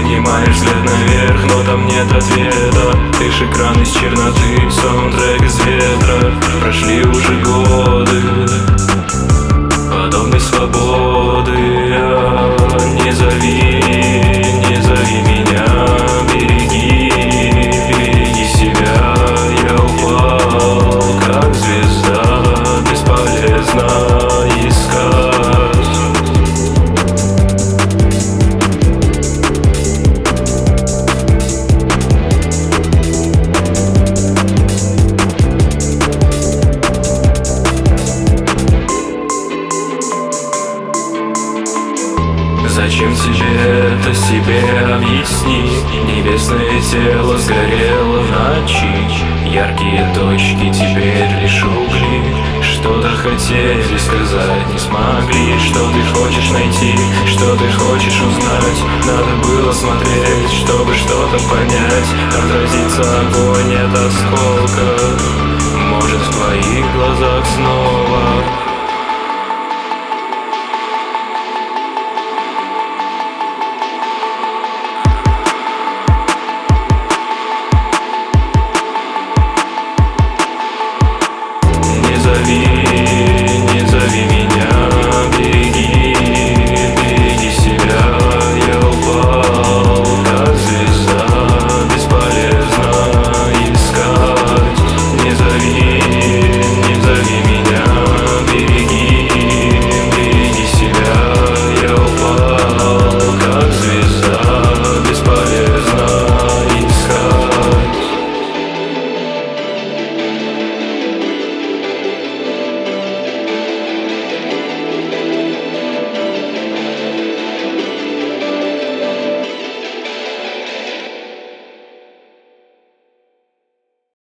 Поднимаешь взгляд наверх, но там нет ответа. Лишь экран из черноты, саундтрек из ветра. Прошли уже годы подобной свободы. Не зови, не зови меня, береги себя. Я упал, как звезда, бесполезно искать. Зачем тебе это, себе объясни? Небесное тело сгорело в ночи. Яркие точки теперь лишь угли. Что-то хотели сказать, не смогли. Что ты хочешь найти, что ты хочешь узнать? Надо было смотреть, чтобы что-то понять. Отразится огонь от осколка, может, в твоих глазах снова